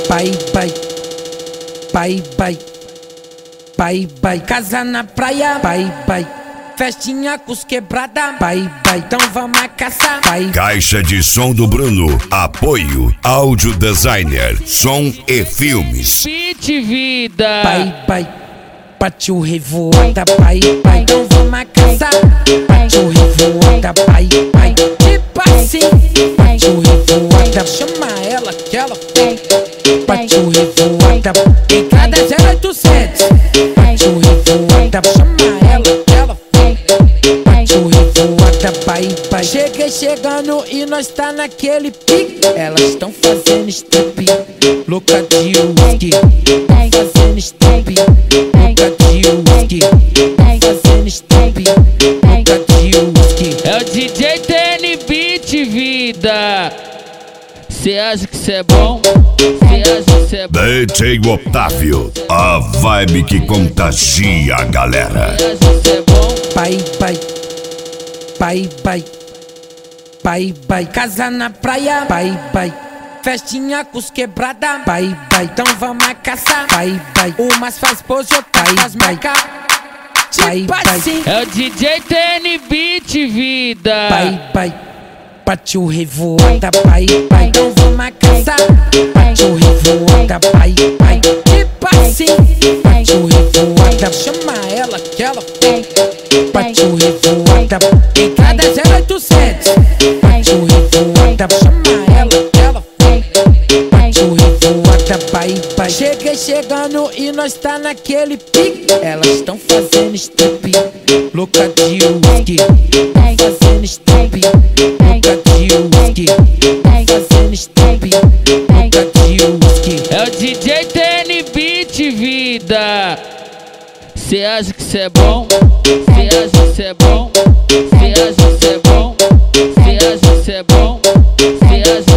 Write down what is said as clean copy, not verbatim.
Pai, pai, pai, pai, pai, pai, casa na praia, pai, pai, festinha com os quebrada, pai, pai, então vamos caçar, pai. Caixa de som do Bruno, apoio, áudio designer, som e filmes. Fit vida. Pai, pai, partiu revoada, pai, pai, então vamos caçar. Partiu revoada, pai, pai, tipo assim. Partiu revoada, chama ela que ela tem. Partiu revoada, entrada 0800. Partiu revoada, chama ela que ela tem. Partiu revoada, pai, pai. Cheguei chegando e nós tá naquele pique. Elas estão fazendo strip, louca de whisky. Fazendo strip, louca de whisky. Fazendo strip, louca de whisky. É o DJ TN Beat vida. Cê acha que cê é bom? Cê acha que cê é bom? DJ Otávio, a vibe que contagia a galera. Cê acha que cê é bom? Pai, pai, pai, pai, pai, pai, casa na praia, pai, pai, festinha com os quebrada, pai, pai, então vamos caçar, pai, pai, umas faz pose, outras faz marca, pai, pai, É o DJ TN Beat vida. pai, pai, partiu revoada, pai, pai, então vamos caçar, partiu revoada, pai, pai, tipo assim, partiu revoada, chama ela que ela tem. Partiu revoada, entrada 0800. Partiu revoada, chama ela que ela tem. Partiu revoada, pai, pai. Cheguei chegando e nós tá naquele pique. Elas estão fazendo strip, louca de whisky. Fazendo strip, louca de whisky. Fazendo strip, louca de whisky. É o DJ TN Beat vida. Cê acha que cê é bom? Cê acha que cê é bom? Cê acha que cê é bom? Cê acha que cê é bom? Cê acha